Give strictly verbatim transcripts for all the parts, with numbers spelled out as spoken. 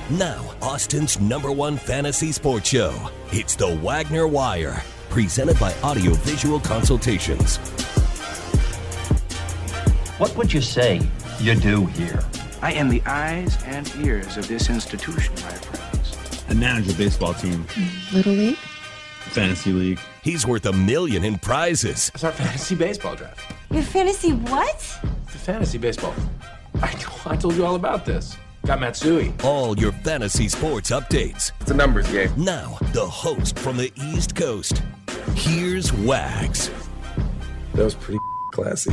Now, Austin's number one fantasy sports show. It's the Wagner Wire, presented by Audio Visual Consultations. What would you say you do here? I am the eyes and ears of this institution, my friends. I manage a baseball team. Little League? Fantasy League. He's worth a million in prizes. It's our fantasy baseball draft. Your fantasy what? The fantasy baseball. I, I told you all about this. Got Matsui. All your fantasy sports updates. It's a numbers game. Now, the host from the East Coast. Here's Wags. That was pretty classy.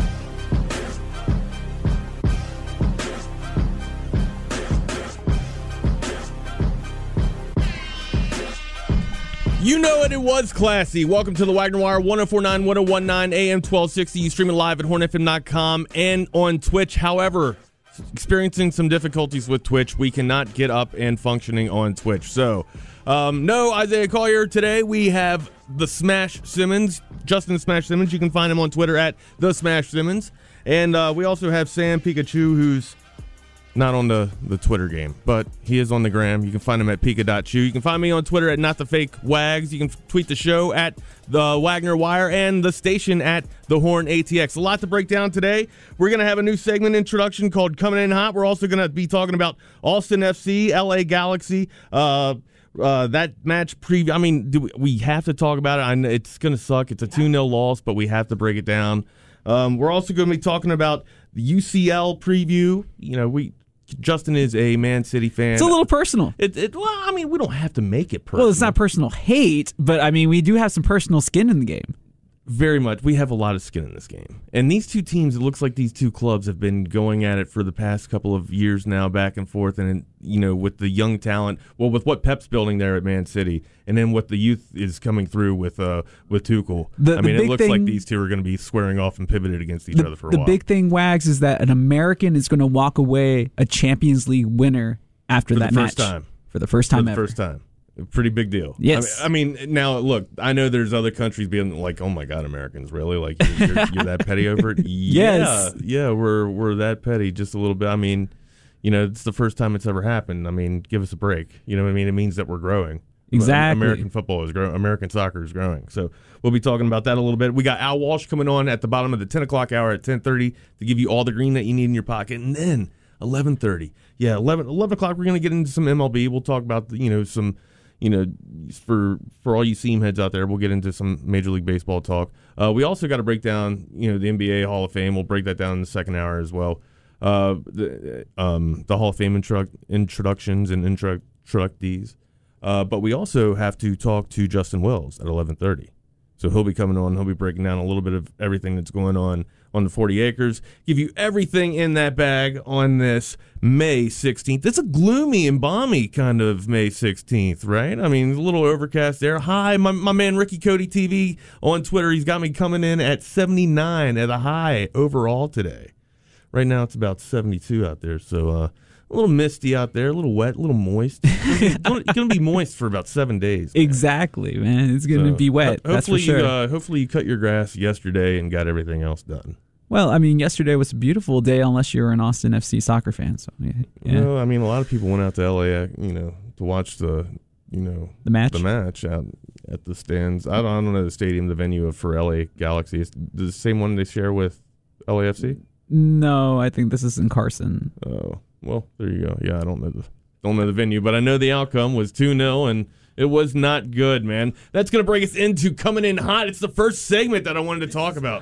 You know it, it was classy. Welcome to the Wagner Wire, one oh four point nine, one oh one point nine, A M twelve sixty. You streaming live at horn f m dot com and on Twitch. However, experiencing some difficulties with Twitch. We cannot get up and functioning on Twitch. So, um, no Isaiah Collier today. We have the Smash Simmons, Justin Smash Simmons. You can find him on Twitter at the Smash Simmons. And uh, we also have Sam Pikachu, who's not on the, the Twitter game, but he is on the gram. You can find him at pika dot chu. You can find me on Twitter at not the fake wags. You can tweet the show at the Wagner Wire and the station at the Horn A T X. A lot to break down today. We're going to have a new segment introduction called Coming In Hot. We're also going to be talking about Austin F C, L A Galaxy, uh, uh, that match preview. I mean, do we, we have to talk about it. I know it's going to suck. It's a two nil loss, but we have to break it down. Um, we're also going to be talking about the U C L preview. You know, we Justin is a Man City fan. It's a little personal. It, it, well, I mean, we don't have to make it personal. Well, it's not personal hate, but I mean, we do have some personal skin in the game. Very much. We have a lot of skin in this game. And these two teams, it looks like these two clubs have been going at it for the past couple of years now, back and forth. And, you know, with the young talent, well, with what Pep's building there at Man City, and then what the youth is coming through with uh, with Tuchel. The, I mean, it looks thing, like these two are going to be squaring off and pivoted against each the, other for a the while. The big thing, Wags, is that an American is going to walk away a Champions League winner after for that the first match. Time. For the first time for the ever. first time. Pretty big deal. Yes. I mean, I mean, now, look, I know there's other countries being like, oh, my God, Americans, really? Like, you're, you're, you're that petty over it? Yes. Yeah, yeah, we're we're that petty just a little bit. I mean, you know, it's the first time it's ever happened. I mean, give us a break. You know what I mean? It means that we're growing. Exactly. American football is growing. American soccer is growing. So we'll be talking about that a little bit. We got Al Walsh coming on at the bottom of the ten o'clock hour at ten thirty to give you all the green that you need in your pocket. And then eleven thirty. Yeah, eleven, eleven o'clock, we're going to get into some M L B. We'll talk about, the, you know, some... You know, for for all you seam heads out there, we'll get into some Major League Baseball talk. Uh, we also got to break down, you know, the N B A Hall of Fame. We'll break that down in the second hour as well. Uh, the um, the Hall of Fame intro- introductions and intro- introductees. Uh, but we also have to talk to Justin Wells at eleven thirty. So he'll be coming on. He'll be breaking down a little bit of everything that's going on on the forty acres. Give you everything in that bag on this May sixteenth. It's a gloomy and balmy kind of May sixteenth, right? I mean, a little overcast there. Hi, my, my man Ricky Cody T V on Twitter. He's got me coming in at seventy-nine at a high overall today. Right now it's about seventy-two out there, so uh, a little misty out there, a little wet, a little moist. It's going to be moist for about seven days. Man. Exactly, man. It's going to so, be wet. Hopefully, that's for sure. you, uh, hopefully you cut your grass yesterday and got everything else done. Well, I mean, yesterday was a beautiful day, unless you're an Austin F C soccer fan. So, yeah. Well, I mean, a lot of people went out to L A, you know, to watch the, you know, the match, the match out at the stands. I don't, I don't know the stadium, the venue for L A Galaxy. Is the same one they share with L A F C? No, I think this is in Carson. Oh, well, there you go. Yeah, I don't know the don't know the venue, but I know the outcome was two nil, and it was not good, man. That's going to bring us into Coming In Hot. It's the first segment that I wanted to talk about.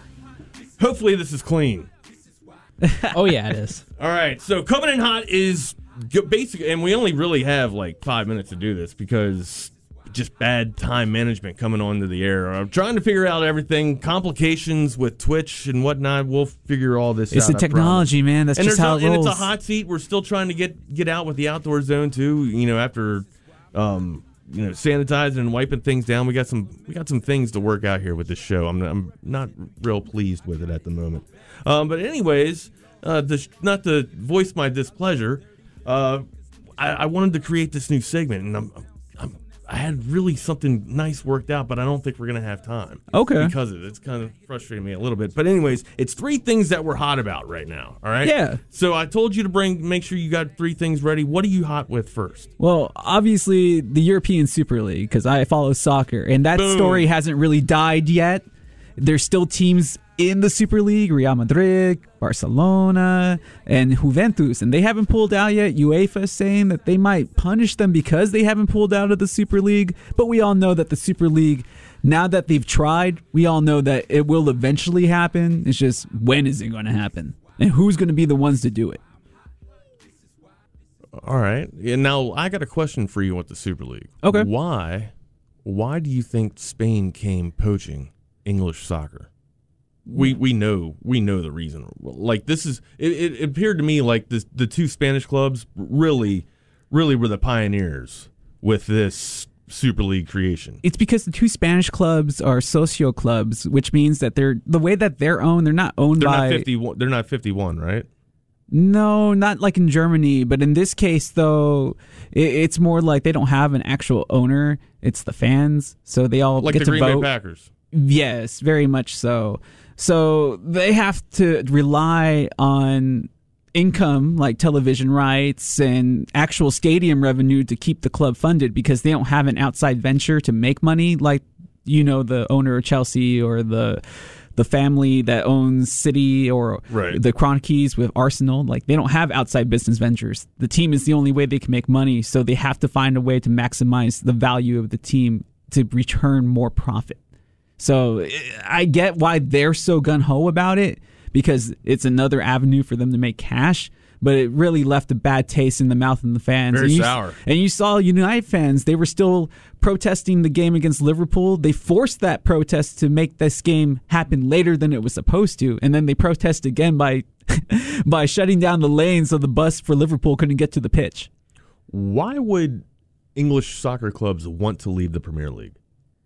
Hopefully this is clean. Oh, yeah, it is. All right, so Coming In Hot is basically, and we only really have like five minutes to do this because just bad time management coming onto the air. I'm trying to figure out everything, complications with Twitch and whatnot. We'll figure all this it's out. It's the technology, man. That's and just how a, it rolls. And it's a hot seat. We're still trying to get get out with the outdoor zone too. You know, after um, you know sanitizing and wiping things down, we got some we got some things to work out here with this show. I'm I'm not real pleased with it at the moment. Um, but anyways, uh, this, not to voice my displeasure, uh, I, I wanted to create this new segment, and I'm. I had really something nice worked out, but I don't think we're going to have time. Okay. Because of it. It's kind of frustrating me a little bit. But anyways, it's three things that we're hot about right now, all right? Yeah. So I told you to bring, make sure you got three things ready. What are you hot with first? Well, obviously the European Super League, because I follow soccer, and that Boom. story hasn't really died yet. There's still teams in the Super League, Real Madrid, Barcelona, and Juventus, and they haven't pulled out yet. UEFA is saying that they might punish them because they haven't pulled out of the Super League, but we all know that the Super League, now that they've tried, we all know that it will eventually happen. It's just, when is it going to happen? And who's going to be the ones to do it? All right. And now I got a question for you with the Super League. Okay. Why, why do you think Spain came poaching English soccer? We we know we know the reason. Like this is it, it appeared to me like this, the two Spanish clubs really really were the pioneers with this Super League creation. It's because the two Spanish clubs are socio clubs, which means that they're the way that they're owned. They're not owned They're by not fifty-one. They're not fifty-one, right? No, not like in Germany. But in this case, though, it, it's more like they don't have an actual owner. It's the fans, so they all Like get the to Green vote. Bay Packers. Yes, very much so. So they have to rely on income like television rights and actual stadium revenue to keep the club funded because they don't have an outside venture to make money like, you know, the owner of Chelsea or the the family that owns City or Right. the Kroenkes with Arsenal. Like, they don't have outside business ventures. The team is the only way they can make money, so they have to find a way to maximize the value of the team to return more profit. So I get why they're so gung-ho about it, because it's another avenue for them to make cash, but it really left a bad taste in the mouth of the fans. Very and you, sour. And you saw United fans, they were still protesting the game against Liverpool. They forced that protest to make this game happen later than it was supposed to, and then they protest again by by shutting down the lane so the bus for Liverpool couldn't get to the pitch. Why would English soccer clubs want to leave the Premier League?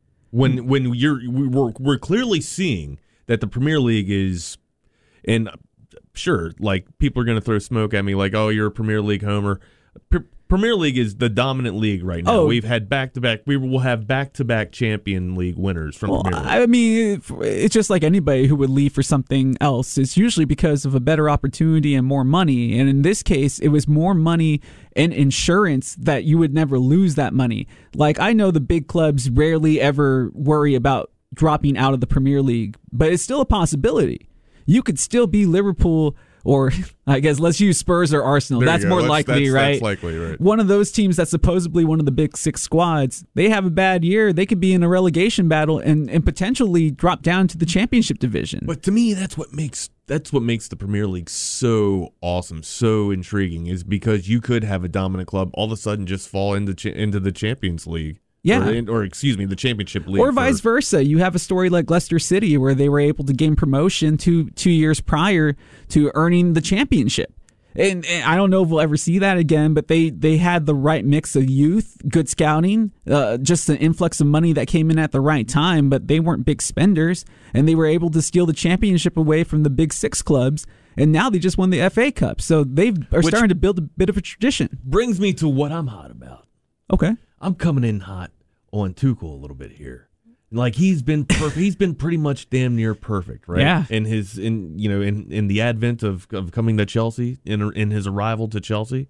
When when you're we're we're clearly seeing that the Premier League is, and sure, like people are going to throw smoke at me, like, oh, you're a Premier League homer. P- Premier League is the dominant league right now. Oh. We've had back to back. We will have back to back Champion League winners from Well, Premier League. I mean, it's just like anybody who would leave for something else. It's usually because of a better opportunity and more money. And in this case, it was more money and insurance that you would never lose that money. Like, I know the big clubs rarely ever worry about dropping out of the Premier League, but it's still a possibility. You could still be Liverpool, or I guess let's use Spurs or Arsenal. There you That's go. more That's- likely, that's- right? that's likely, right. One of those teams that's supposedly one of the big six squads, they have a bad year. They could be in a relegation battle and, and potentially drop down to the championship division. But to me, that's what makes that's what makes the Premier League so awesome, so intriguing, is because you could have a dominant club all of a sudden just fall into cha- into the Champions League. Yeah. Or, in- or excuse me, the Championship League. Or for- vice versa. You have a story like Leicester City where they were able to gain promotion two two years prior to earning the championship. And, and I don't know if we'll ever see that again, but they, they had the right mix of youth, good scouting, uh, just an influx of money that came in at the right time, but they weren't big spenders, and they were able to steal the championship away from the big six clubs, and now they just won the F A Cup. So they are Which- starting to build a bit of a tradition. Brings me to what I'm hot about. Okay. I'm coming in hot on Tuchel a little bit here. Like he's been perfect. He's been pretty much damn near perfect, right? Yeah. In his in you know in, in the advent of, of coming to Chelsea, in in his arrival to Chelsea.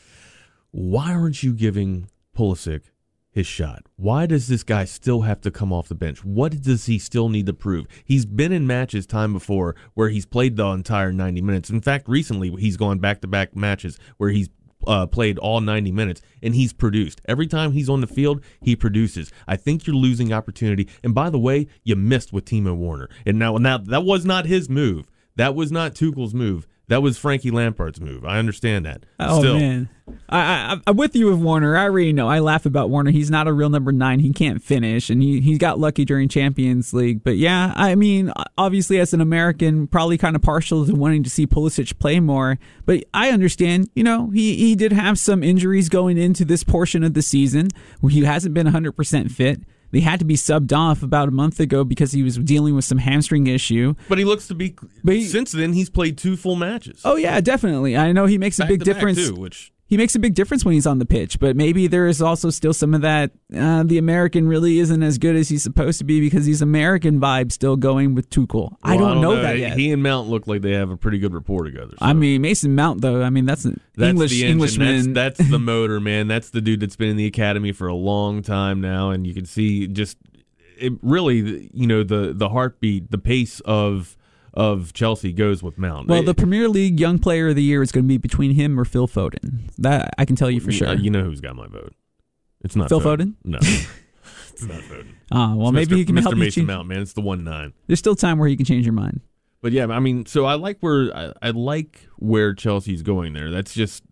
Why aren't you giving Pulisic his shot? Why does this guy still have to come off the bench? What does he still need to prove? He's been in matches time before where he's played the entire ninety minutes. In fact, recently he's gone back to back matches where he's Uh, played all ninety minutes, and he's produced. Every time he's on the field, he produces. I think you're losing opportunity. And by the way, you missed with Timo Werner. And now, now that was not his move. That was not Tuchel's move. That was Frankie Lampard's move. I understand that. Oh, Still, man. I, I, I'm with you with Warner. I already know. I laugh about Warner. He's not a real number nine. He can't finish, and he, he got lucky during Champions League. But, yeah, I mean, obviously as an American, probably kind of partial to wanting to see Pulisic play more. But I understand, you know, he, he did have some injuries going into this portion of the season where he hasn't been one hundred percent fit. They had to be subbed off about a month ago because he was dealing with some hamstring issue. But he looks to be. But he- since then, he's played two full matches. Oh, yeah, definitely. I know he makes a Back big to back, difference. too, which He makes a big difference when he's on the pitch, but maybe there is also still some of that, uh, the American really isn't as good as he's supposed to be because he's American vibe still going with Tuchel. Well, I, don't I don't know, know that yet. He and Mount look like they have a pretty good rapport together. So. I mean, Mason Mount, though, I mean, that's an That's English the engine. Englishman. That's, that's the motor, man. That's the dude that's been in the academy for a long time now, and you can see just it really, you know, the the heartbeat, the pace of of Chelsea goes with Mount. Well, it, the Premier League Young Player of the Year is going to be between him or Phil Foden. That I can tell you for sure. Uh, you know who's got my vote? It's not Phil Foden. Foden? No, it's not Foden. Ah, well, It's maybe Mister he can Mister help you Mason change. Mount, man. It's the one nine. There's still time where he can change your mind. But yeah, I mean, so I like where I, I like where Chelsea's going there. That's just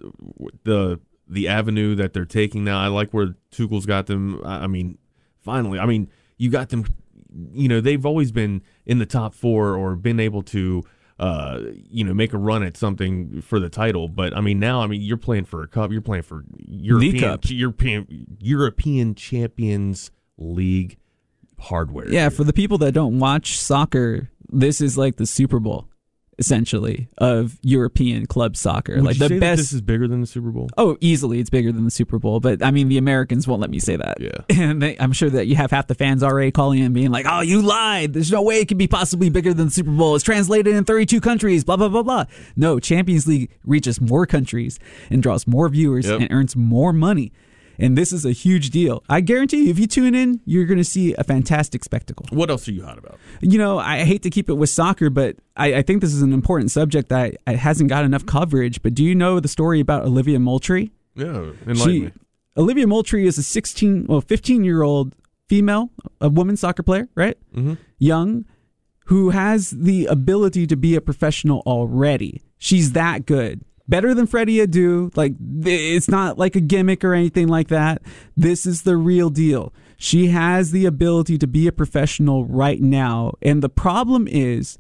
the the avenue that they're taking now. I like where Tuchel's got them. I I mean, finally, I mean, you got them. You know, they've always been in the top four or been able to, uh, you know, make a run at something for the title. But I mean, now, I mean, you're playing for a cup. You're playing for European cup. European European Champions League hardware. Yeah, for the people that don't watch soccer, this is like the Super Bowl, essentially, of European club soccer. Would like you the say that best. this is bigger than the Super Bowl? Oh, easily, it's bigger than the Super Bowl. But I mean, the Americans won't let me say that. Yeah. And they, I'm sure that you have half the fans already calling in, being like, "Oh, you lied! There's no way it could be possibly bigger than the Super Bowl. It's translated in thirty-two countries. Blah blah blah blah." No, Champions League reaches more countries and draws more viewers Yep. and earns more money. And this is a huge deal. I guarantee you, if you tune in, you're going to see a fantastic spectacle. What else are you hot about? You know, I hate to keep it with soccer, but I, I think this is an important subject that it hasn't got enough coverage. But do you know the story about Olivia Moultrie? Yeah, enlighten She, me. Olivia Moultrie is a sixteen, well, fifteen-year-old female, a women's soccer player, right? Mm-hmm. Young, who has the ability to be a professional already. She's that good. Better than Freddie Adu. Like, it's not like a gimmick or anything like that. This is the real deal. She has the ability to be a professional right now. And the problem is,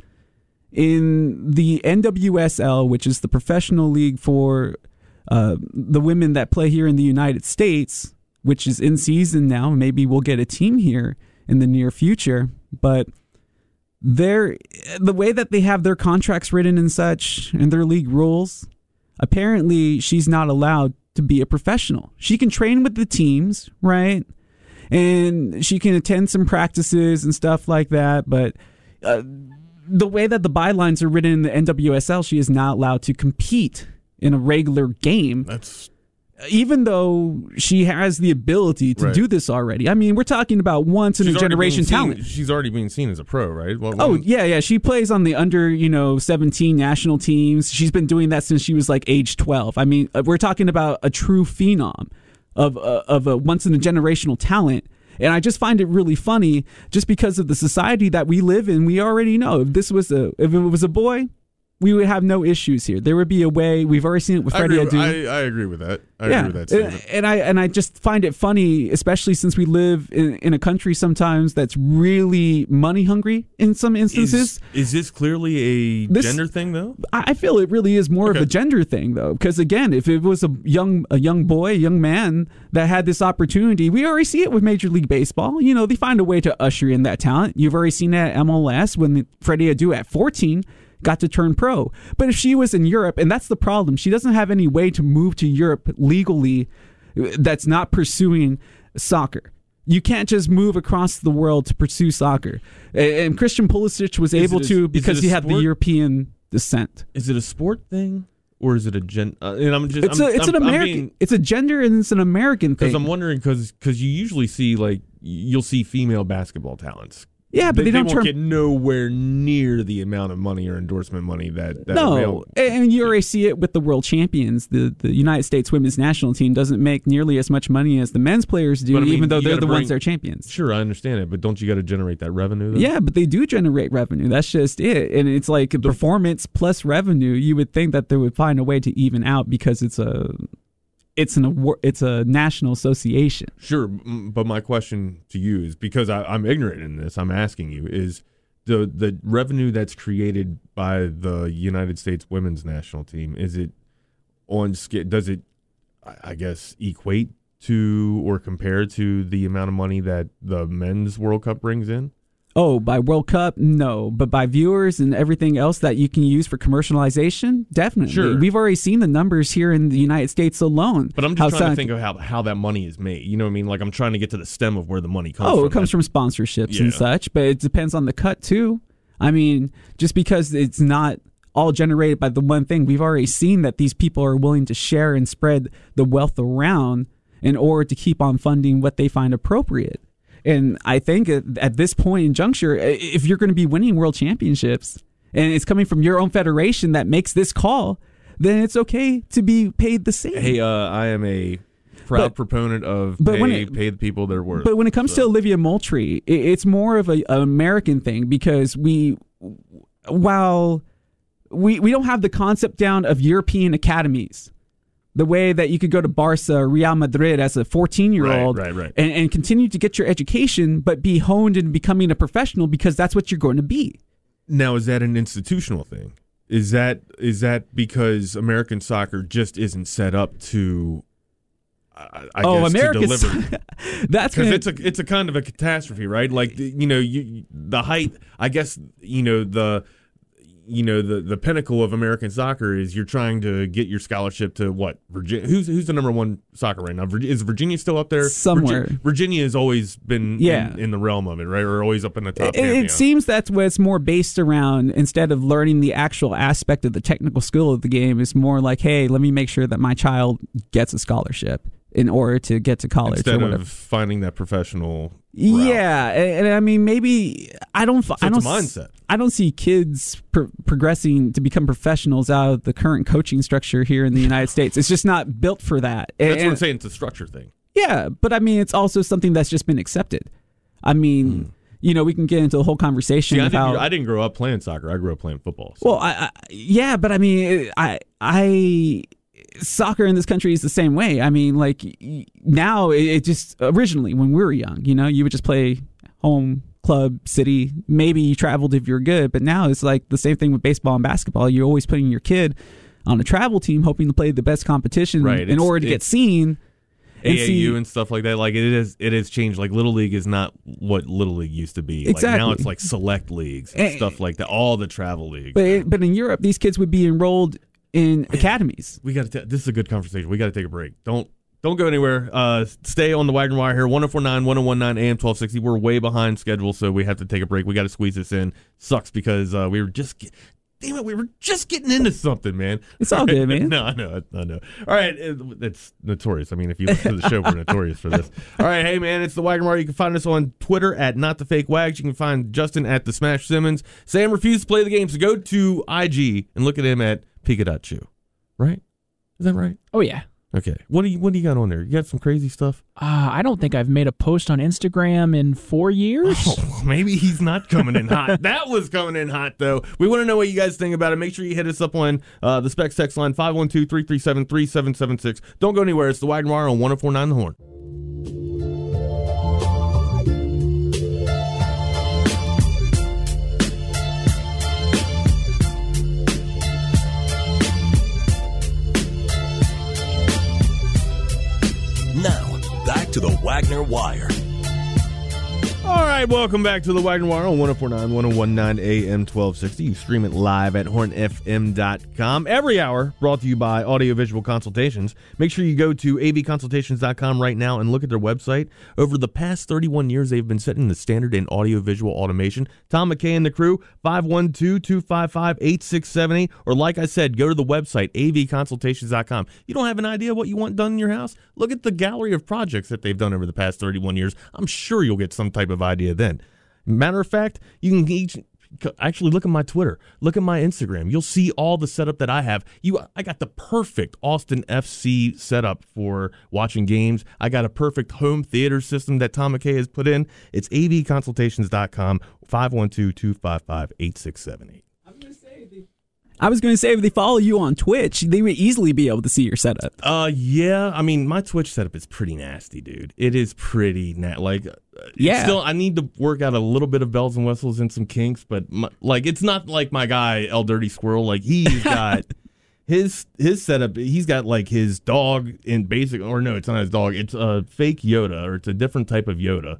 in the N W S L, which is the professional league for uh, the women that play here in the United States, which is in season now. Maybe we'll get a team here in the near future. But they're, the way that they have their contracts written and such, and their league rules, apparently she's not allowed to be a professional. She can train with the teams, right? And she can attend some practices and stuff like that. But uh, the way that the bylines are written in the N W S L, she is not allowed to compete in a regular game. That's even though she has the ability to Right. do this already. I mean, we're talking about once in a She's already generation being seen- talent. She's already being seen as a pro, right? Well, Oh, well, yeah, yeah. She plays on the under, you know, seventeen national teams. She's been doing that since she was like age twelve. I mean, we're talking about a true phenom of uh, of a once in a generational talent. And I just find it really funny just because of the society that we live in. We already know if this was a if it was a boy, we would have no issues here. There would be a way. We've already seen it with I Freddie agree, Adu. I, I agree with that. I yeah, agree with that and, statement. and I and I just find it funny, especially since we live in, in a country sometimes that's really money hungry in some instances. Is, is this clearly a This- gender thing, though? I I feel it really is more Okay. of a gender thing, though, because again, if it was a young a young boy, a young man that had this opportunity, we already see it with Major League Baseball. You know, they find a way to usher in that talent. You've already seen that at M L S when Freddie Adu at fourteen got to turn pro. But if she was in Europe, and that's the problem, she doesn't have any way to move to Europe legally that's not pursuing soccer. You can't just move across the world to pursue soccer. And and Christian Pulisic was Is able it a- to is it because a he had the sport? European descent. Is it a sport thing, or is it a gen? Uh, and I'm just. It's I'm, a it's I'm, an I'm American being- it's a gender and it's an American thing. Because I'm wondering, because you usually see like you'll see female basketball talents. Yeah, but they, they don't won't turn- get nowhere near the amount of money or endorsement money that, that no, male- and you already see it with the world champions. The the United States women's national team doesn't make nearly as much money as the men's players do, But I mean, even though you they're gotta the bring- ones that are champions. Sure, I understand it, but don't you got to generate that revenue? Though? Yeah, but they do generate revenue. That's just it. And it's like performance plus revenue. You would think that they would find a way to even out because it's a it's an award, it's a national association. Sure, m- but my question to you is, because I, I'm ignorant in this, I'm asking you, is the the revenue that's created by the United States women's national team, is it on scale? Does it, I I guess, equate to or compare to the amount of money that the men's World Cup brings in? Oh, by World Cup? No. But by viewers and everything else that you can use for commercialization? Definitely. Sure. We've already seen the numbers here in the United States alone. But I'm just trying to think of how, how that money is made. You know what I mean? Like, I'm trying to get to the stem of where the money comes oh, from. it comes That- from sponsorships Yeah. and such, but it depends on the cut, too. I mean, just because it's not all generated by the one thing, we've already seen that these people are willing to share and spread the wealth around in order to keep on funding what they find appropriate. And I think at, at this point in juncture, if you're going to be winning world championships and it's coming from your own federation that makes this call, then it's okay to be paid the same. Hey, uh, I am a proud But- proponent of but pay, when it- pay the people their worth. But when it comes So- to Olivia Moultrie, it, it's more of a, an American thing because we, while we we don't have the concept down of European academies, the way that you could go to Barca or Real Madrid as a fourteen-year-old Right, right, right. And, and continue to get your education, but be honed in becoming a professional because that's what you're going to be. Now, is that an institutional thing? Is that is that because American soccer just isn't set up to? I, I oh, guess, America's to deliver. that's Because gonna, it's a it's a kind of a catastrophe, right? Like the- you know, you the height. I guess you know the you know the the pinnacle of American soccer is you're trying to get your scholarship to what Virginia. Who's who's the number one soccer right now? Virgi- Is Virginia still up there? Somewhere. Virgi- Virginia has always been Yeah. in, in the realm of it, right? Or always up in the top. It, pantheon. it seems that's what it's more based around. Instead of learning the actual aspect of the technical skill of the game, it's more like, hey, let me make sure that my child gets a scholarship in order to get to college Instead or whatever. of finding that professional. route. Yeah, and, and I mean, maybe I don't. So I it's don't. a mindset. I don't see kids pro- progressing to become professionals out of the current coaching structure here in the United States. It's just not built for that. That's And- what I'm saying. It's a structure thing. Yeah, but I mean, it's also something that's just been accepted. I mean, you know, we can get into the whole conversation Hmm. See, I of didn't, how. I didn't grow up playing soccer. I grew up playing football. So. Well, I, I yeah, but I mean, I I soccer in this country is the same way. I mean, like y- now it, it just originally when we were young, you know, you would just play home, club, city. Maybe you traveled if you're good, but now it's like the same thing with baseball and basketball. You're always putting your kid on a travel team, hoping to play the best competition Right, in it's- order to get it's- seen. A and A U see- and stuff like that. Like it is, it has changed. Like Little League is not what Little League used to be. Like now Exactly. it's like select leagues and Eh, stuff like that. All the travel leagues. But it, but in Europe, these kids would be enrolled in academies. we got to. This is a good conversation. We got to take a break. Don't don't go anywhere. Uh, stay on the Wagner Wire here. one oh four point nine, one oh one nine A M twelve sixty. We're way behind schedule, so we have to take a break. We got to squeeze this in. Sucks because uh, we were just. Get, Damn it, we were just getting into something, man. It's all good, man. No, I know, I know. All right, it, it's notorious. I mean, if you listen to the show, we're notorious for this. All right, hey, man, it's the Wagner Wire. You can find us on Twitter at Not The Fake Wags. You can find Justin at The Smash Simmons. Sam refused to play the game, so go to I G and look at him at Pika.Chew. Right? Is that right? Oh, yeah. Okay. What do you What do you got on there? You got some crazy stuff? Uh, I don't think I've made a post on Instagram in four years. Oh, maybe he's not coming in hot. That was coming in hot, though. We want to know what you guys think about it. Make sure you hit us up on uh, the Specs text line, five one two, three three seven, three seven seven six. Don't go anywhere. It's the Wagner Wire on one oh four point nine The Horn. Now, back to the Wagner Wire. All right, welcome back to the Wagner Wire on one oh four point nine, one oh one nine A M twelve sixty. You stream it live at horn f m dot com. Every hour brought to you by Audiovisual Consultations. Make sure you go to a v consultations dot com right now and look at their website. Over the past thirty-one years, they've been setting the standard in audiovisual automation. Tom McKay and the crew, five one two, two five five, eight six seven eight. Or like I said, go to the website, a v consultations dot com. You don't have an idea what you want done in your house? Look at the gallery of projects that they've done over the past thirty-one years. I'm sure you'll get some type of idea then. Matter of fact, you can each actually look at my Twitter, look at my Instagram. You'll see all the setup that I have. You, I got the perfect Austin F C setup for watching games. I got a perfect home theater system that Tom McKay has put in. It's a v consultations dot com, five one two, two five five, eight six seven eight. I was going to say if they follow you on Twitch, they would easily be able to see your setup. Uh, yeah. I mean, my Twitch setup is pretty nasty, dude. It is pretty na- like. Uh, Yeah. Still, I need to work out a little bit of bells and whistles and some kinks, but my, like, it's not like my guy El Dirty Squirrel. Like he's got his his setup. He's got like his dog in basic, or no, it's not his dog. It's a fake Yoda, or it's a different type of Yoda.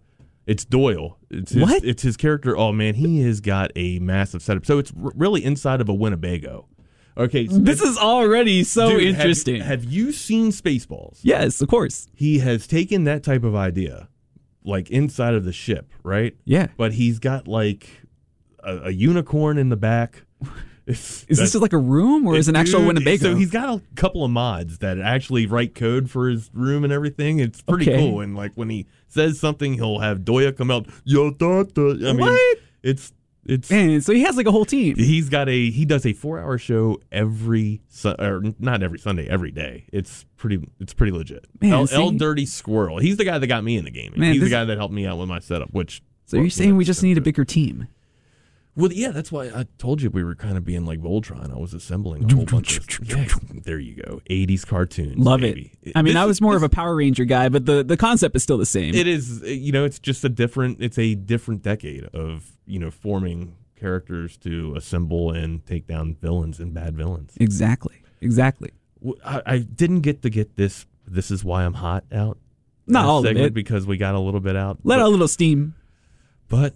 It's Doyle. It's his, What? It's his character. Oh man, he has got a massive setup. So it's r- really inside of a Winnebago. Okay, so This is already so dude, have- interesting. Have, you seen Spaceballs? Yes, of course. He has taken that type of idea, like inside of the ship, right? Yeah. But he's got like a, a unicorn in the back. It's, Is this just like a room or is it an actual dude, Winnebago? So he's got a couple of mods that actually write code for his room and everything. It's pretty Okay. cool. And like when he says something, he'll have Doya come out. Yo, da, da. I mean, What? it's it's. Man, so he has like a whole team. He's got a he does a four hour show every Su- or not every Sunday, every day. It's pretty it's pretty legit. Man, El, see? El Dirty Squirrel. He's the guy that got me into gaming. Man, He's this- the guy that helped me out with my setup. Which So you're saying we just need a bigger team? Well, yeah, that's why I told you we were kind of being like Voltron. I was assembling a whole bunch of. Yeah, there you go, eighties cartoons. Love baby. it. I mean, This I is- was more this- of a Power Ranger guy, but the, the concept is still the same. It is, you know, it's just a different. It's a different decade of you know forming characters to assemble and take down villains and bad villains. Exactly. Exactly. W- I, I didn't get to get this. This is why I'm hot out. Not last all of segment it. because we got a little bit out. Let but, out a little steam. But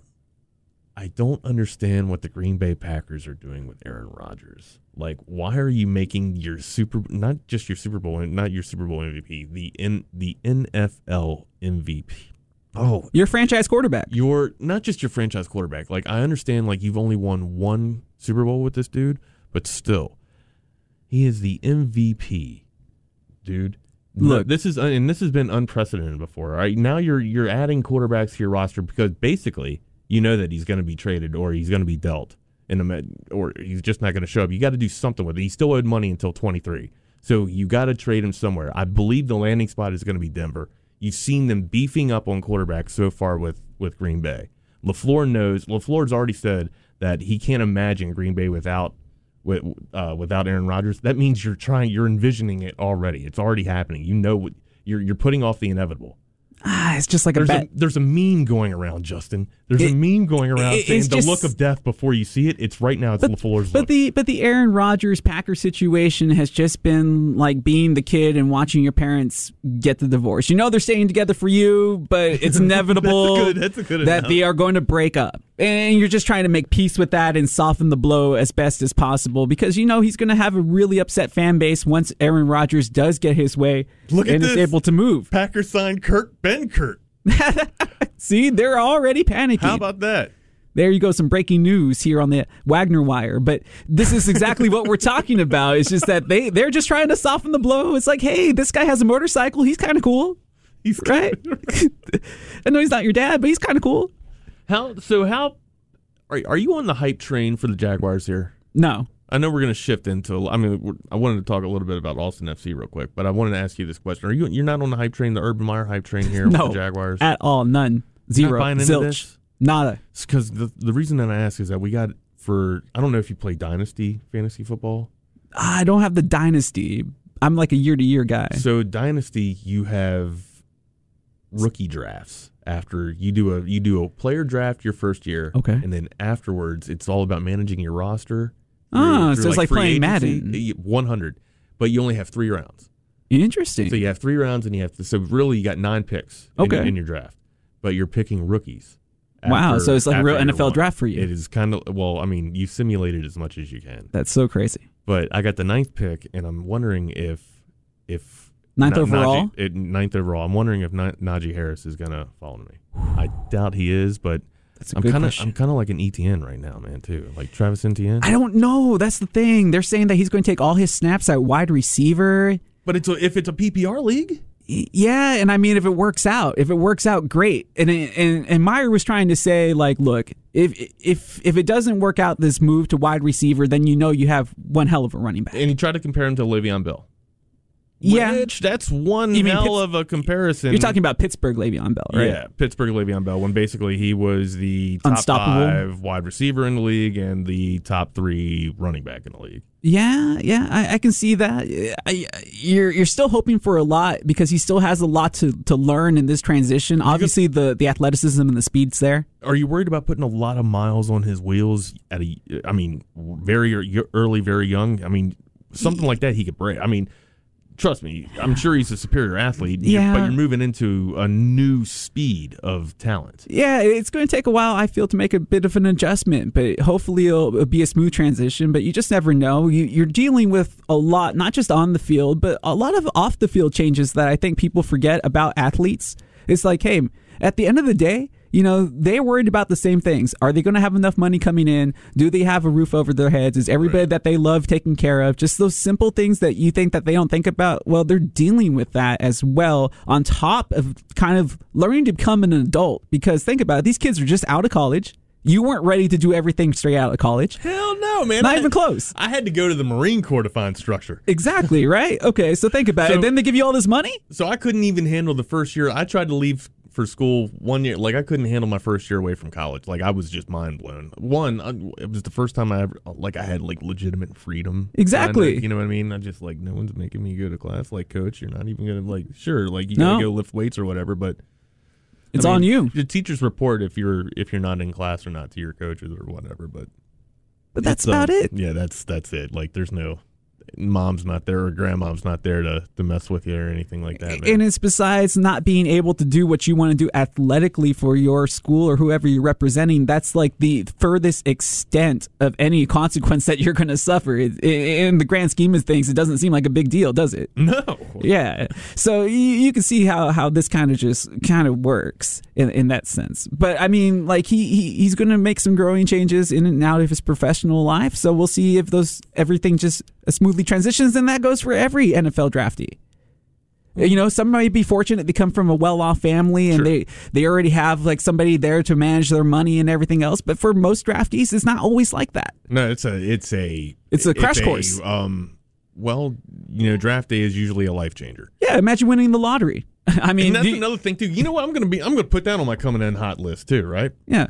I don't understand what the Green Bay Packers are doing with Aaron Rodgers. Like, why are you making your Super, not just your Super Bowl, not your Super Bowl M V P, the N, the N F L M V P? Oh, You're a franchise quarterback. you're not just your franchise quarterback. Like, I understand, like, you've only won one Super Bowl with this dude, but still, he is the M V P, dude. No, Look. this is and this has been unprecedented before. All right, now you're you're adding quarterbacks to your roster because basically you know that he's going to be traded or he's going to be dealt in a med, or he's just not going to show up. You got to do something with it. He still owed money until twenty-three, so you got to trade him somewhere. I believe the landing spot is going to be Denver. You've seen them beefing up on quarterbacks so far with with Green Bay. LaFleur knows. LaFleur's already said that he can't imagine Green Bay without. With, uh, without Aaron Rodgers, that means you're trying, you're envisioning it already. It's already happening. You know what you're you're putting off the inevitable. Ah, it's just like a There's bad. a there's a meme going around, Justin. There's It- a meme going around it- saying it's the just- look of death before you see it. It's right now. It's But, LaFleur's but look. the but the Aaron Rodgers Packer situation has just been like being the kid and watching your parents get the divorce. You know they're staying together for you, but it's inevitable That's a good- that's a good that analogy. they are going to break up. And you're just trying to make peace with that and soften the blow as best as possible because you know he's going to have a really upset fan base once Aaron Rodgers does get his way Look at and is this. able to move. Packers signed Kurt Benkert. See, they're already panicking. How about that? There you go, some breaking news here on the Wagner Wire. But this is exactly what we're talking about. It's just that they, they're just trying to soften the blow. It's like, hey, this guy has a motorcycle. He's kind of cool. He's Right? I know he's not your dad, but he's kind of cool. How so? How are are you on the hype train for the Jaguars here? No. I know we're going to shift into. I mean, we're, I wanted to talk a little bit about Austin F C real quick, but I wanted to ask you this question: Are you you're not on the hype train, the Urban Meyer hype train here No. with the Jaguars? At all. None. You're not Zero. buying into Zilch. this? Nada. Because the the reason that I ask is that we got for I don't know if you play Dynasty fantasy football. I don't have the dynasty. I'm like a year to year guy. So Dynasty, you have rookie drafts. After you do a you do a player draft your first year, Okay. and then afterwards it's all about managing your roster. Ah, so it's like free playing agency. Madden. one hundred, but you only have three rounds. Interesting. So you have three rounds, and you have to. So really, you got nine picks. In, Okay. in your draft, but you're picking rookies. Wow, after- so it's like a after real year N F L one. draft for you. It is kind of well. I mean, you simulate it as much as you can. That's so crazy. But I got the ninth pick, and I'm wondering if if Ninth Na- overall? Najee, it, ninth overall. I'm wondering if Na- Najee Harris is gonna follow me. I doubt he is, but That's a I'm good kind of question. I'm kind of like an E T N right now, man. Too like Travis Etienne. I don't know. That's the thing. They're saying that he's going to take all his snaps at wide receiver. But it's a, if it's a P P R league. Y- Yeah, and I mean, if it works out, if it works out, great. And and and Meyer was trying to say, like, look, if if if it doesn't work out, this move to wide receiver, then you know you have one hell of a running back. And he tried to compare him to Le'Veon Bell. Yeah. Which, that's one You mean hell Pitts- of a comparison. You're talking about Pittsburgh Le'Veon Bell, right? Yeah, Pittsburgh Le'Veon Bell, when basically he was the top Unstoppable. five wide receiver in the league and the top three running back in the league. Yeah, yeah, I, I can see that. I, you're you're still hoping for a lot because he still has a lot to, to learn in this transition. Obviously, the, the athleticism and the speed's there. Are you worried about putting a lot of miles on his wheels at a, I mean, very early, very young? I mean, something like that he could break. I mean, trust me, I'm sure he's a superior athlete. Yeah. But you're moving into a new speed of talent. Yeah, it's going to take a while, I feel, to make a bit of an adjustment, but hopefully it'll be a smooth transition. But you just never know. You, you're dealing with a lot, not just on the field, but a lot of off the field changes that I think people forget about athletes. It's like, hey, at the end of the day, you know, they're worried about the same things. Are they going to have enough money coming in? Do they have a roof over their heads? Is everybody Right. that they love taken care of? Just those simple things that you think that they don't think about. Well, they're dealing with that as well, on top of kind of learning to become an adult. Because think about it, these kids are just out of college. You weren't ready to do everything straight out of college. Hell no, man. Not I, even close. I had to go to the Marine Corps to find structure. Exactly, right? Okay, so think about So- it. Then they give you all this money? So I couldn't even handle the first year. I tried to leave for school one year. Like, I couldn't handle my first year away from college. Like, I was just mind blown. One, I, it was the first time I ever, like, I had, like, legitimate freedom. Exactly. Kinda, you know what I mean? I just, like, no one's making me go to class. Like, coach, you're not even going to, like, sure, like, you got to No. go lift weights or whatever, but It's I mean, on you. The teachers report if you're if you're not in class or not to your coaches or whatever, but But that's it's, uh, about it. Yeah, that's that's it. Like, there's no mom's not there or grandmom's not there to, to mess with you or anything like that, man. And it's besides not being able to do what you want to do athletically for your school or whoever you're representing, that's like the furthest extent of any consequence that you're going to suffer. It, in the grand scheme of things, it doesn't seem like a big deal, does it? No. Yeah. So you, you can see how, how this kind of just kind of works in, in that sense. But I mean, like he, he he's going to make some growing changes in and out of his professional life. So we'll see if those everything just smoothly transitions, and that goes for every N F L draftee. You know, some might be fortunate they come from a well-off family and Sure. they, they already have like somebody there to manage their money and everything else. But for most draftees, it's not always like that. No, it's a it's a It's a crash course. Um, well, you know, draft day is usually a life changer. Yeah, imagine winning the lottery. I mean, And that's you- another thing too. You know what? I'm gonna be I'm gonna put that on my coming in hot list too, right? yeah.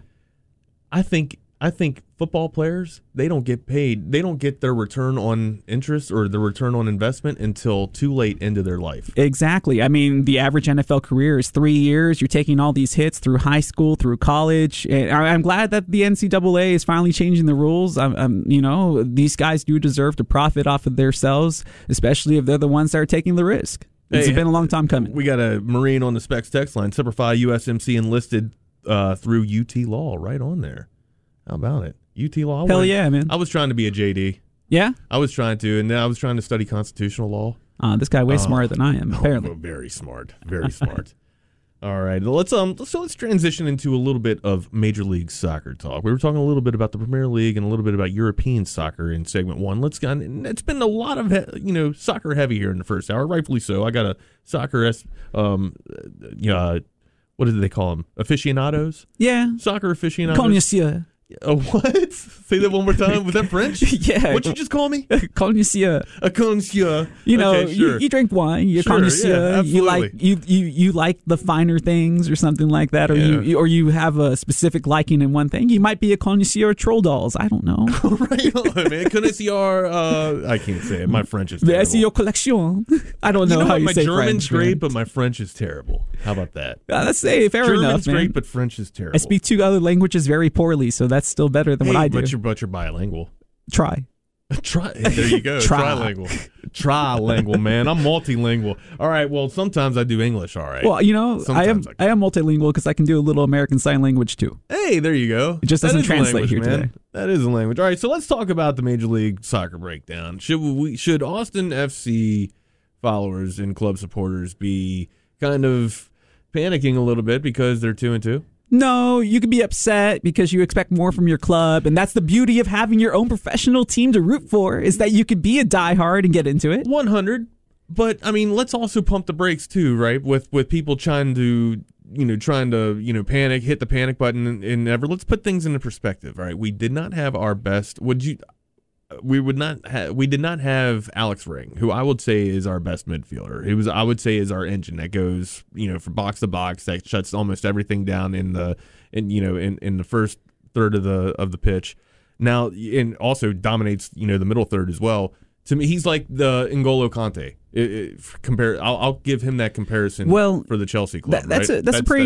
I think I think football players, they don't get paid. They don't get their return on interest or their return on investment until too late into their life. Exactly. I mean, the average N F L career is three years. You're taking all these hits through high school, through college. And I- I'm glad that the N C double A is finally changing the rules. I'm, I'm, you know, these guys do deserve to profit off of themselves, especially if they're the ones that are taking the risk. It's Hey, been a long time coming. We got a Marine on the Specs text line. Semper Fi U S M C enlisted uh, through U T Law, right on there. How about it? U T Law. I Hell went- yeah, man. I was trying to be a J D. Yeah? I was trying to, and then I was trying to study constitutional law. Uh, this guy way smarter than I am, apparently. Oh, very smart, very smart. All right, let's um, so let's transition into a little bit of Major League Soccer talk. We were talking a little bit about the Premier League and a little bit about European soccer in segment one. Let's go. And it's been a lot of he- you know soccer heavy here in the first hour, rightfully so. I got a soccer s um, uh, what do they call them? Aficionados, Yeah. soccer aficionados. Connoisseur. Uh, what? Say that one more time. Was that French? Yeah. What'd you just call me? Connoisseur. A connoisseur. You know, Okay, sure. you, you drink wine. You're a Sure, connoisseur. yeah, you like you, you you like the finer things or something like that, or Yeah. you or you have a specific liking in one thing. You might be a connoisseur of troll dolls. I don't know. Right on, man. Connoisseur. Uh, I can't say it. My French is The terrible. S E O collection. I don't know, You know how what? you My say German's French. great, man. but my French is terrible. How about that? Uh, that's say fair German's enough, man. great, but French is terrible. I speak two other languages very poorly, so that's still better than hey, what I do. But you're, but you're bilingual. Try. Try. There you go. Try. Trilingual. Trilingual, man. I'm multilingual. All right. Well, sometimes I do English. All right. Well, you know, I am Sometimes I I am multilingual because I can do a little American Sign Language too. Hey, there you go. It just That doesn't is a translate language, here man. today. That is a language. All right, so let's talk about the Major League Soccer breakdown. Should we? Should Austin F C followers and club supporters be kind of panicking a little bit because they're two and two? No, you could be upset because you expect more from your club, and that's the beauty of having your own professional team to root for, is that you could be a diehard and get into it. one hundred. But I mean, let's also pump the brakes too, right? With with people trying to, you know, trying to, you know, panic, hit the panic button and, and ever. Let's put things into perspective, right? We did not have our best. Would you? We would not. Ha- we did not have Alex Ring, who I would say is our best midfielder. He was, I would say, is our engine that goes, you know, from box to box, that shuts almost everything down in the, in you know, in, in the first third of the of the pitch. Now, and also dominates, you know, the middle third as well. To me, he's like the N'Golo Kante. It, it, compare, I'll, I'll give him that comparison. Well, for the Chelsea club. That, that's right? a that's, a pretty that's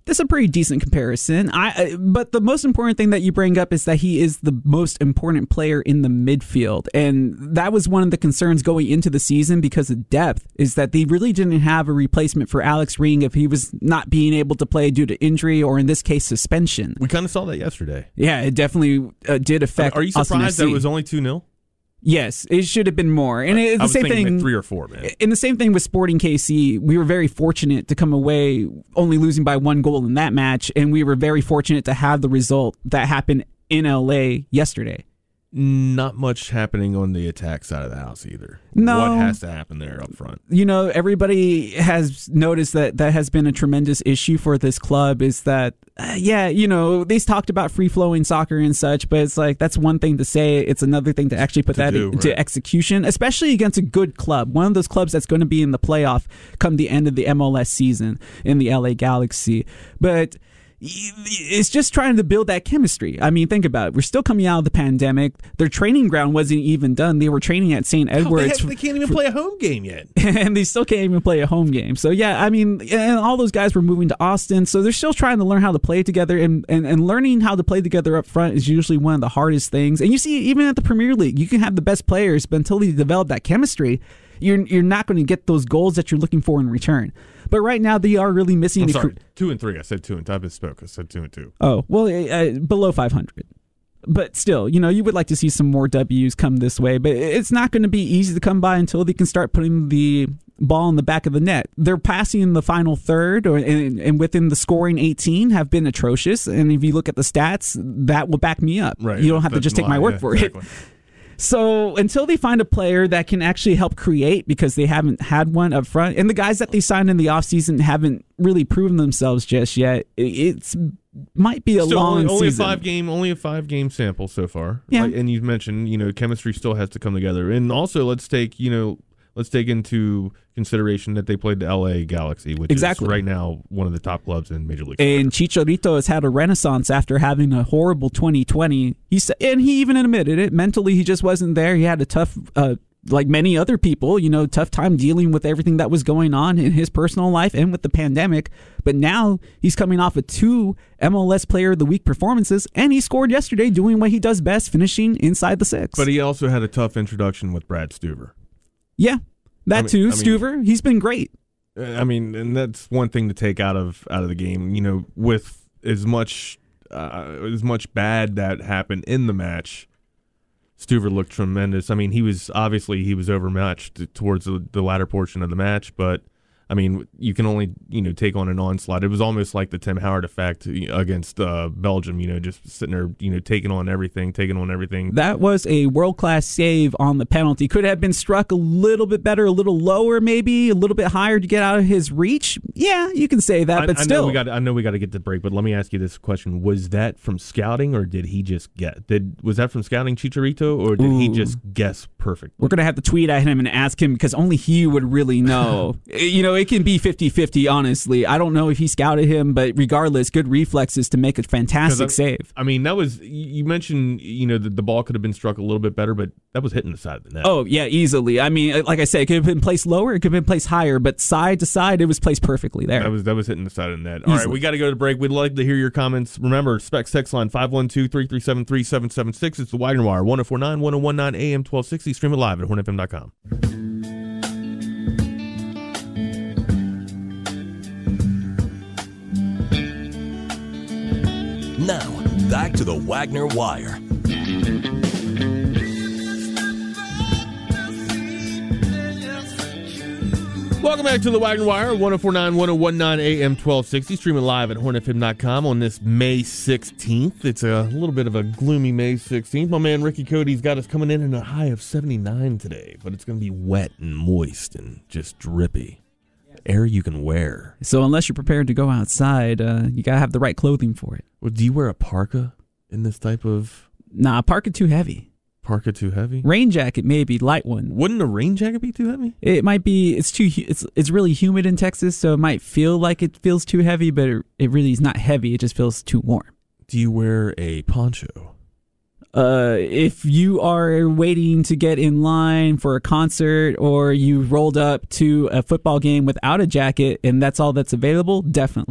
That's a pretty decent comparison. I, but the most important thing that you bring up is that he is the most important player in the midfield. And that was one of the concerns going into the season because of depth, is that they really didn't have a replacement for Alex Ring if he was not being able to play due to injury or, in this case, suspension. We kind of saw that yesterday. Yeah, it definitely uh, did affect Are you surprised Austin F C. that it was only two nil? Yes, it should have been more. And it's I the was same thinking thing. like three or four, man. And the same thing with Sporting K C. We were very fortunate to come away only losing by one goal in that match, and we were very fortunate to have the result that happened in L A yesterday. Not much happening on the attack side of the house either. No. What has to happen there up front? You know, everybody has noticed that that has been a tremendous issue for this club is that, uh, yeah, you know, they talked about free-flowing soccer and such, but it's like that's one thing to say. It's another thing to actually put To that do, into right. execution, especially against a good club. One of those clubs that's going to be in the playoff come the end of the M L S season in the L A Galaxy. But it's just trying to build that chemistry. I mean, think about it. We're still coming out of the pandemic. Their training ground wasn't even done. They were training at Saint Oh, Edwards. they, have, they can't even play a home game yet. And they still can't even play a home game. So, yeah, I mean, and all those guys were moving to Austin. So they're still trying to learn how to play together. And, and, and learning how to play together up front is usually one of the hardest things. And you see, even at the Premier League, you can have the best players, but until they develop that chemistry, you're you're not going to get those goals that you're looking for in return. But right now, they are really missing. I'm a sorry, cr- two and three. I said two and I misspoke. I said two and two. Oh, well, uh, below five hundred. But still, you know, you would like to see some more W's come this way. But it's not going to be easy to come by until they can start putting the ball in the back of the net. They're passing in the final third or and, and within the scoring eighteen have been atrocious. And if you look at the stats, that will back me up. Right. You don't have to That's just take lie, my word yeah, for exactly. it. So until they find a player that can actually help create, because they haven't had one up front, and the guys that they signed in the offseason haven't really proven themselves just yet, it's might be a Still long only, only a season. five game, only a five game sample so far. Yeah. Like, and you mentioned, you know, chemistry still has to come together. And also, let's take, you know, let's take into consideration that they played the L A Galaxy, which Exactly. is right now one of the top clubs in Major League And Chicharito has had a renaissance after having a horrible twenty twenty. He said, and he even admitted it. Mentally, he just wasn't there. He had a tough, uh, like many other people, you know, tough time dealing with everything that was going on in his personal life and with the pandemic. But now he's coming off of two M L S Player of the Week performances, and he scored yesterday, doing what he does best, finishing inside the six. But he also had a tough introduction with Brad Stuver. Yeah, that I mean- too. I mean- Stuver, he's been great. I mean, and that's one thing to take out of out of the game. You know, with as much uh, as much bad that happened in the match, Stuver looked tremendous. I mean, he was obviously he was overmatched towards the, the latter portion of the match, but I mean, you can only, you know, take on an onslaught. It was almost like the Tim Howard effect against uh, Belgium, you know, just sitting there, you know, taking on everything, taking on everything. That was a world-class save on the penalty. Could have been struck a little bit better, a little lower maybe, a little bit higher to get out of his reach. Yeah, you can say that, I, but I still. know we got. I know we got to get to break, but let me ask you this question: was that from scouting, or did he just get? Did was that from scouting Chicharito, or did Ooh. he just guess perfect? We're going to have to tweet at him and ask him because only he would really know. You know, it can be fifty-fifty, honestly. I don't know if he scouted him, but regardless, good reflexes to make a fantastic I, save. I mean, that was, you mentioned, you know, that the ball could have been struck a little bit better, but that was hitting the side of the net. Oh, yeah, easily. I mean, like I said, it could have been placed lower, it could have been placed higher, but side to side, it was placed perfectly there. That was that was hitting the side of the net. All right, Easily. we got to go to break. We'd like to hear your comments. Remember, Specs text line five one two, three three seven, three seven seven six. It's the Wagner Wire, one oh four nine, one oh one nine A M twelve sixty. Stream it live at horn f m dot com. Now, back to the Wagner Wire. Welcome back to the Wagner Wire, one oh four nine, one oh one nine A M twelve sixty, streaming live at horn f m dot com on this May sixteenth. It's a little bit of a gloomy May sixteenth. My man Ricky Cody's got us coming in at a high of seventy-nine today, but it's going to be wet and moist and just drippy. Air you can wear. So unless you're prepared to go outside, uh, you got to have the right clothing for it. Well, do you wear a parka in this type of... Nah, parka too heavy. Parka too heavy? Rain jacket, maybe, light one. Wouldn't a rain jacket be too heavy? It might be. It's too. hu- It's it's really humid in Texas, so it might feel like it feels too heavy, but it, it really is not heavy. It just feels too warm. Do you wear a poncho? Uh, if you are waiting to get in line for a concert, or you rolled up to a football game without a jacket, and that's all that's available, definitely.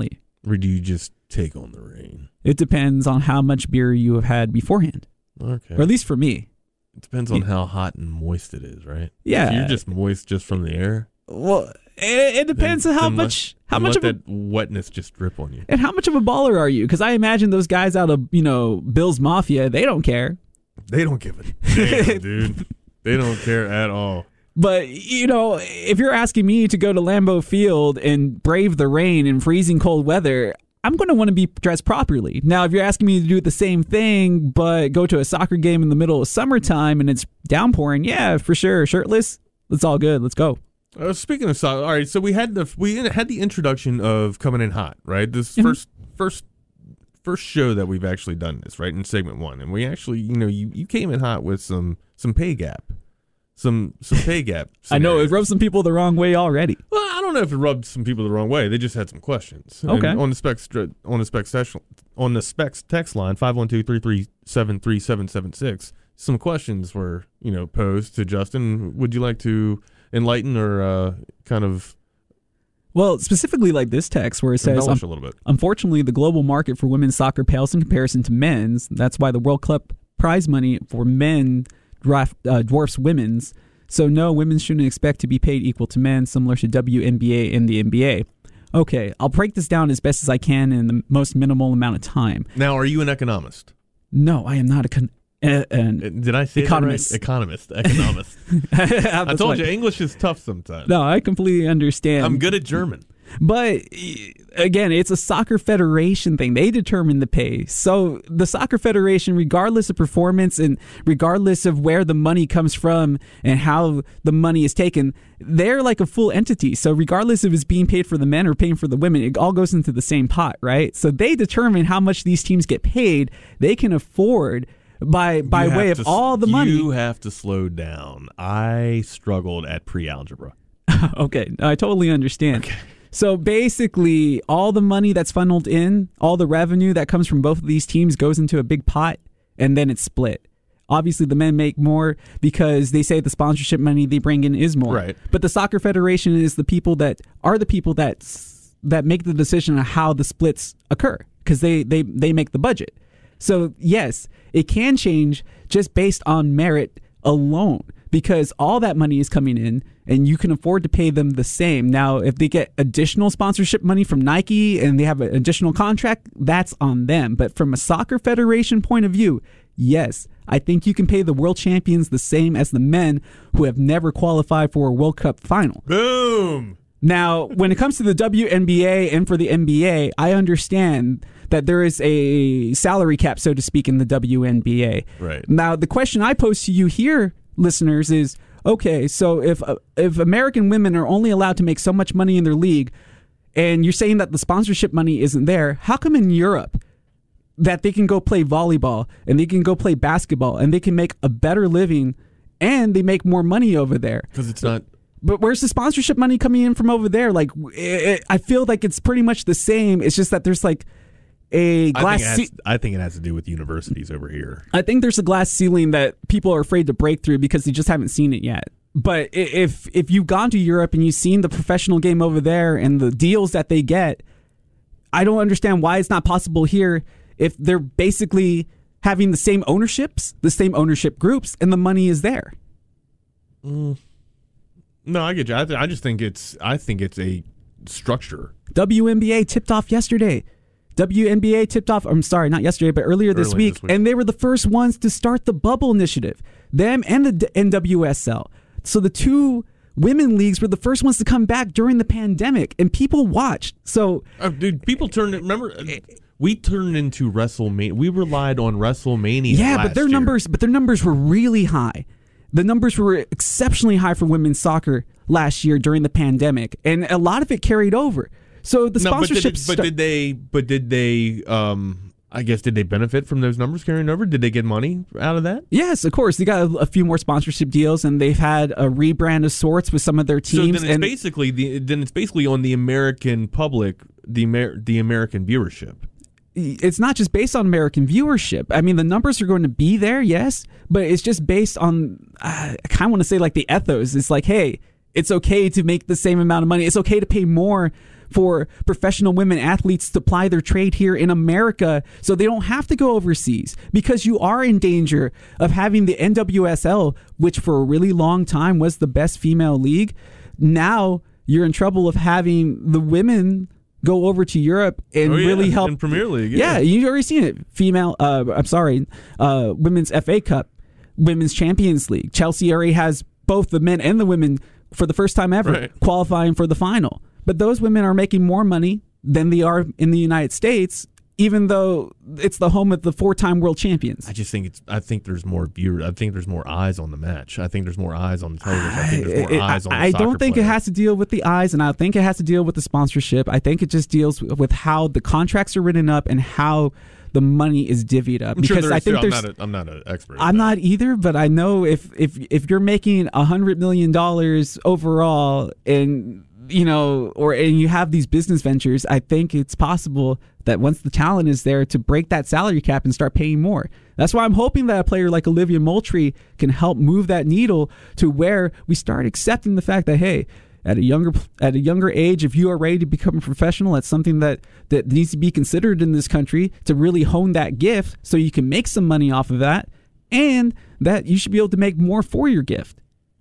Or do you just take on the rain? It depends on how much beer you have had beforehand. Okay. Or at least for me. It depends on how hot and moist it is, right? Yeah. If you're just moist just from the air. Well, it, it depends then, on how then much let, how much let of a, that wetness just drip on you. and how much of a baller are you? Because I imagine those guys out of, you know, Bill's Mafia, they don't care. They don't give a damn, dude. They don't care at all. But, you know, if you're asking me to go to Lambeau Field and brave the rain in freezing cold weather, I'm going to want to be dressed properly. Now, if you're asking me to do the same thing, but go to a soccer game in the middle of summertime and it's downpouring, yeah, for sure, shirtless, it's all good. Let's go. Uh, speaking of soccer, all right, so we had the we had the introduction of coming in hot, right? This Mm-hmm. first first first show that we've actually done this, right, in segment one, and we actually, you know, you, you came in hot with some some pay gap. Some some pay gap. I know, it scenarios. rubbed some people the wrong way already. Well, I don't know if it rubbed some people the wrong way. They just had some questions. Okay. And on the specs on the specs session, on the specs text line five one two, three three seven, three seven seven six, some questions were, you know, posed to Justin. Would you like to enlighten or uh, kind of Well, specifically like this text where it says, embellish um, a little bit? unfortunately, the global market for women's soccer pales in comparison to men's. That's why the World Cup prize money for men draft, uh, dwarfs women's. So no, women shouldn't expect to be paid equal to men, similar to W N B A and the N B A. Okay, I'll break this down as best as I can in the most minimal amount of time. Now, are you an economist? No, I am not a con- uh, an Did I say economist. that right? Economist, economist. I told you, English is tough sometimes. No, I completely understand. I'm good at German. But again, it's a soccer federation thing. They determine the pay. So the soccer federation, regardless of performance and regardless of where the money comes from and how the money is taken, they're like a full entity. So regardless if it's being paid for the men or paying for the women, it all goes into the same pot, right? So they determine how much these teams get paid. They can afford by by You way have of to- all the money. You have to slow down. I struggled at pre-algebra. Okay, I totally understand. Okay. So basically, all the money that's funneled in, all the revenue that comes from both of these teams goes into a big pot, and then it's split. Obviously, the men make more because they say the sponsorship money they bring in is more. Right. But the soccer federation is the people that are the people that that make the decision on how the splits occur because they, they, they make the budget. So yes, it can change just based on merit alone, because all that money is coming in and you can afford to pay them the same. Now, if they get additional sponsorship money from Nike and they have an additional contract, that's on them. But from a soccer federation point of view, yes, I think you can pay the world champions the same as the men who have never qualified for a World Cup final. Boom! Now, when it comes to the W N B A and for the N B A, I understand that there is a salary cap, so to speak, in the W N B A. Right. Now, the question I pose to you here, listeners, is, okay, so if uh, if American women are only allowed to make so much money in their league, and you're saying that the sponsorship money isn't there, how come in Europe that they can go play volleyball and they can go play basketball and they can make a better living and they make more money over there? Because it's not... But where's the sponsorship money coming in from over there? Like, it, I feel like it's pretty much the same. It's just that there's like a glass. I think, it has, ce- I think it has to do with universities over here. I think there's a glass ceiling that people are afraid to break through because they just haven't seen it yet. But i- if if you've gone to Europe and you've seen the professional game over there and the deals that they get, I don't understand why it's not possible here if they're basically having the same ownerships, the same ownership groups, and the money is there. Mm. No, I get you. I, th- I just think it's. I think it's a structure. W N B A tipped off yesterday. W N B A tipped off, I'm sorry, not yesterday, but earlier this, Early week, this week. and they were the first ones to start the bubble initiative. Them and the D- N W S L. So the two women leagues were the first ones to come back during the pandemic, and people watched. So, Oh, dude, people turned. Remember, we turned into WrestleMania. We relied on WrestleMania. yeah, last but their year. numbers, but their numbers were really high. The numbers were exceptionally high for women's soccer last year during the pandemic, and a lot of it carried over. So the No, but did, sponsorships. but did they? But did they? Um, I guess did they benefit from those numbers carrying over? Did they get money out of that? Yes, of course. They got a, a few more sponsorship deals, and they've had a rebrand of sorts with some of their So teams. then it's and basically the then it's basically on the American public, the Amer- the American viewership. it's not just based on American viewership. I mean, the numbers are going to be there, yes, but it's just based on, uh, I kind of want to say like the ethos. It's like, hey, it's okay to make the same amount of money. It's okay to pay more for professional women athletes to ply their trade here in America so they don't have to go overseas, because you are in danger of having the N W S L, which for a really long time was the best female league. Now you're in trouble of having the women go over to Europe and oh, yeah, really help in Premier League. Yeah, yeah you've already seen it. Female, uh, I'm sorry, uh, Women's F A Cup, Women's Champions League. Chelsea already has both the men and the women for the first time ever right. qualifying for the final. But those women are making more money than they are in the United States, even though it's the home of the four-time world champions. I just think it's. I think there's more viewer. I think there's more eyes on the match. I think there's more eyes on the television. I think there's more I, eyes on the I soccer don't think player. it has to deal with the eyes, and I think it has to deal with the sponsorship. I think it just deals with how the contracts are written up and how the money is divvied up. I'm because sure I think too. there's. I'm not. A, I'm not an expert. I'm not either, but I know if if if you're making a hundred million dollars overall, and you know, or and you have these business ventures, I think it's possible that once the talent is there to break that salary cap and start paying more. That's why I'm hoping that a player like Olivia Moultrie can help move that needle to where we start accepting the fact that, hey, at a younger at a younger age, if you are ready to become a professional, that's something that, that needs to be considered in this country to really hone that gift so you can make some money off of that, and that you should be able to make more for your gift.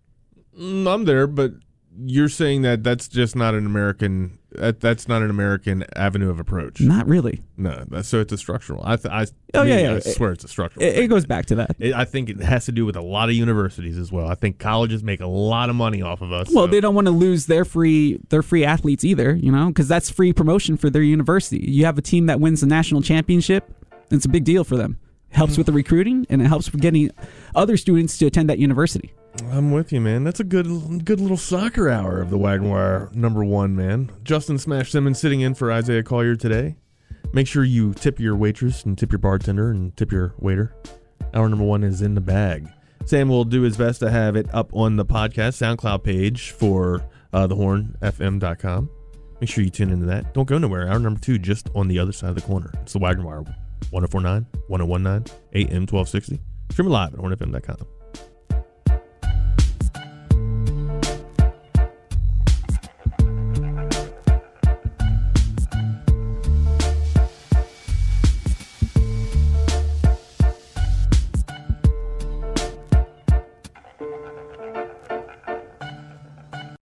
Mm, I'm there, but you're saying that that's just not an American. That, that's not an American avenue of approach. Not really. No, that's, so it's a structural. I, th- I, Oh, me, yeah, yeah. I swear it's a structural. It, thing. it goes back to that. It, I think it has to do with a lot of universities as well. I think colleges make a lot of money off of us. Well, so. they don't want to lose their free their free athletes either, you know, because that's free promotion for their university. You have a team that wins the national championship, it's a big deal for them. It helps with the recruiting, and it helps for getting other students to attend that university. I'm with you, man. That's a good good little soccer hour of the Wagner Wire number one, man. Justin Smash Simmons sitting in for Isaiah Collier today. Make sure you tip your waitress and tip your bartender and tip your waiter. Hour number one is in the bag. Sam will do his best to have it up on the podcast SoundCloud page for uh, the horn f m dot com. Make sure you tune into that. Don't go nowhere. Hour number two just on the other side of the corner. It's the Wagner Wire, one oh four point nine, one oh one point nine, A M twelve sixty. Stream it live at horn f m dot com.